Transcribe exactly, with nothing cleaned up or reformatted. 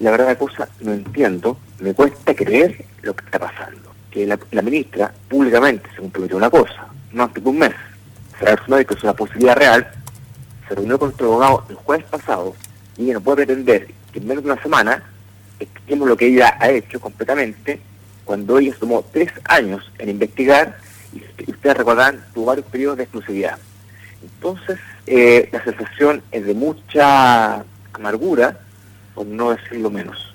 la verdad la cosa no entiendo, me cuesta creer lo que está pasando. Que la, la ministra públicamente se comprometió una cosa, no antes de un mes, cerrar su médico es una posibilidad real, se reunió con su abogado el jueves pasado y ella no puede pretender que en menos de una semana expliquemos lo que ella ha hecho completamente cuando ella se tomó tres años en investigar y ustedes recordarán, tuvo varios periodos de exclusividad. Entonces, eh, la sensación es de mucha amargura, por no decirlo menos.